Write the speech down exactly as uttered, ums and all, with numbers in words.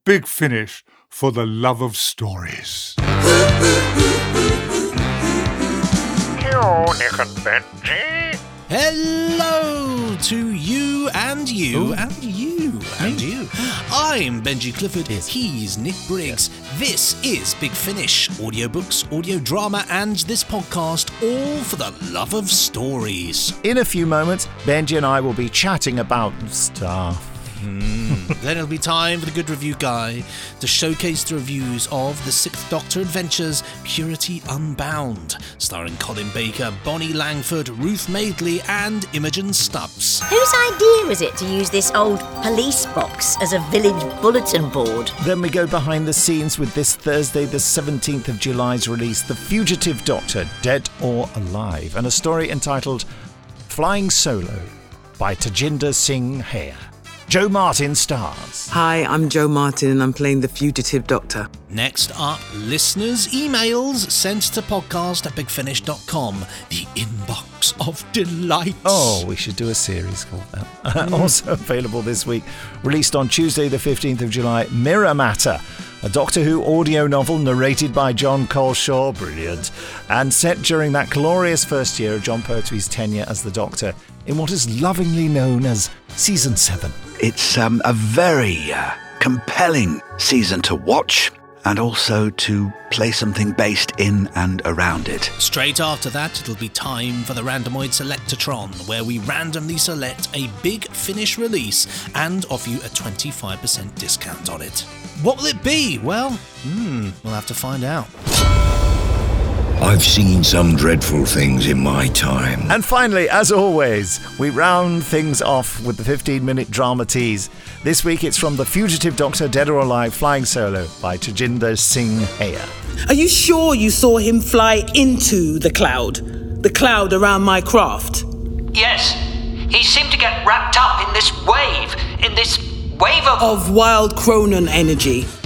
Big Finish for the love of stories. Hello, Nick and Benji. Hello to you and you Ooh. and you and Me? you. I'm Benji Clifford. Yes. He's Nick Briggs. Yes. This is Big Finish. Audiobooks, audio drama, and this podcast, all for the love of stories. In a few moments, Benji and I will be chatting about stuff. Mm. Then it'll be time for the Good Review Guy to showcase the reviews of The Sixth Doctor Adventures, Purity Unbound, starring Colin Baker, Bonnie Langford, Ruth Madeley, and Imogen Stubbs. Whose idea was it to use this old police box as a village bulletin board? Then we go behind the scenes with this Thursday, the seventeenth of July's release, The Fugitive Doctor, Dead or Alive, and a story entitled Flying Solo by Tajinder Singh Hare. Jo Martin stars. Hi, I'm Jo Martin and I'm playing the Fugitive Doctor. Next up, listeners' emails sent to podcast at big finish dot com. The inbox of delights. Oh, we should do a series called that. Mm. Also available this week, released on Tuesday the fifteenth of July, Mirror Matter, a Doctor Who audio novel narrated by John Coleshaw, brilliant, and set during that glorious first year of John Pertwee's tenure as the Doctor in what is lovingly known as Season seven. It's um, a very uh, compelling season to watch and also to play something based in and around it. Straight after that, it'll be time for the Randomoid Selectatron, where we randomly select a Big Finish release and offer you a twenty-five percent discount on it. What will it be? Well, hmm, we'll have to find out. I've seen some dreadful things in my time. And finally, as always, we round things off with the fifteen-minute drama tease. This week it's from The Fugitive Doctor, Dead or Alive, Flying Solo by Tajinder Singh Hare. Are you sure you saw him fly into the cloud? The cloud around my craft? Yes. He seemed to get wrapped up in this wave, in this wave of... Of wild Cronan energy.